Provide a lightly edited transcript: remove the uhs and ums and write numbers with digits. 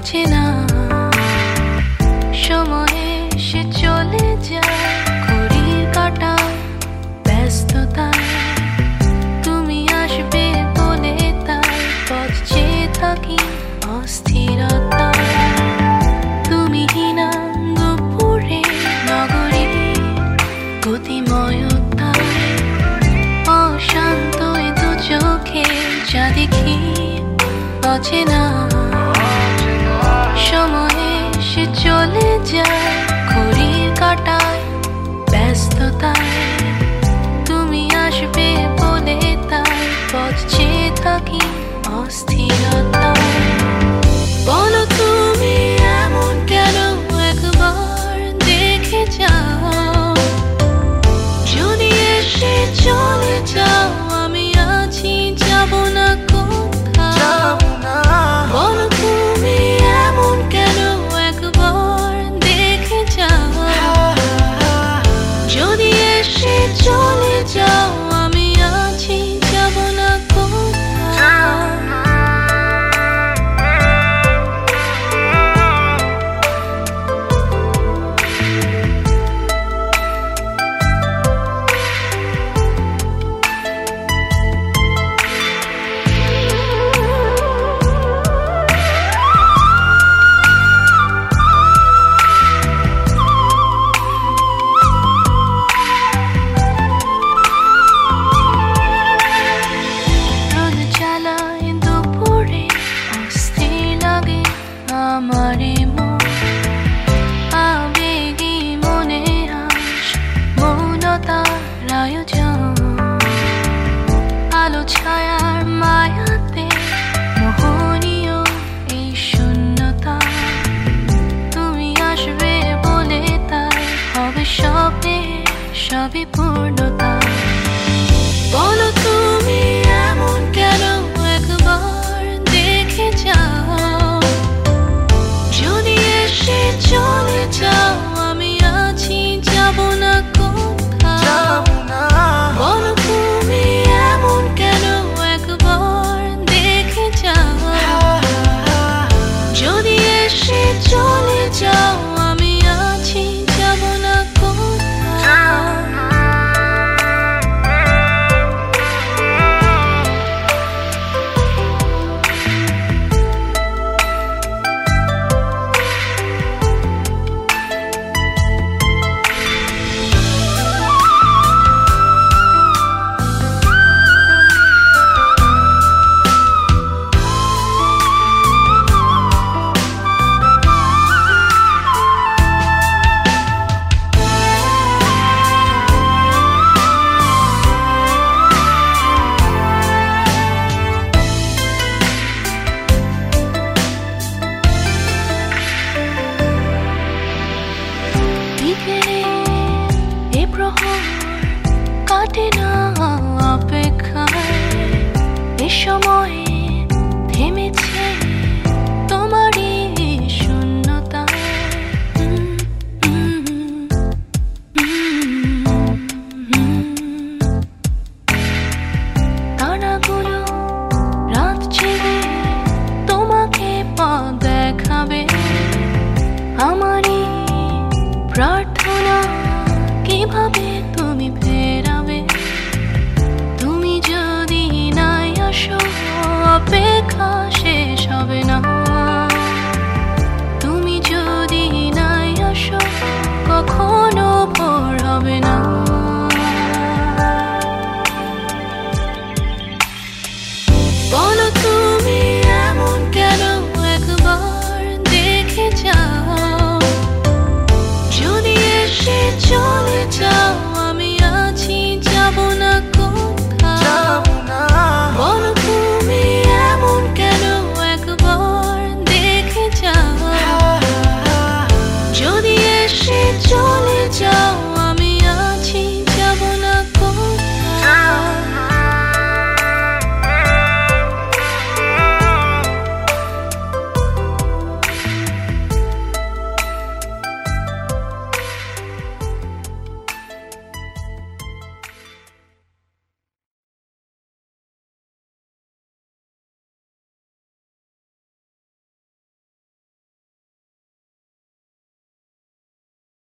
অচেনা সময়ে সে চলে যায় ঘড়ির কাঁটায় ব্যস্ততায়। তুমি আসবে বলে তাই পথ চেয়ে থাকি অস্থিরতায়। তুমি হিনা দুপুরে নগরী গতিময়তায় অশান্ত দু চোখে যা দেখি অচেনা সময়ে সে চলে যায় ঘড়ির কাঁটায় ব্যস্ততায়। তুমি আসবে বলে তাই পথ চেয়ে থাকি অস্থিরতায়। বলো তুমি এমন কেন একবার দেখে যাও, যদি এসে চলে যাও আমি আছি যাব না কোথাও। বলো তুমি এমন কেন একবার দেখে যাও, যদি এসে চলে যাও আমি আছি যাব না কোথাও। আমারে মন আবেগী মনে আস মৌনতার আয়োজন। আলো ছায়ার মায়াতে মোহনীয় এই শূন্যতা। তুমি আসবে বলে তাই হবে সবে সবই পূর্ণতা। বলো তুমি এমন কেন একবার দেখে যাও, যদি এসে চলে যাও আমি আছি যাব না কোথাও। বলো তুমি এমন কেন একবার দেখে যাও, যদি এসে চলে যাও আমি আছি যাব না কোথাও। এ প্রহর কাটে না অপেক্ষায়, এ সময়ে থেমেছে তোমারই শূন্যতায়। তারাগুলো রাত জেগে তোমাকে পথ দেখাবে। আমারই প্রার্থনা কিভাবে তুমি ফেরাবে। তুমি যদি নাই আসো অপেক্ষা শেষ হবে না।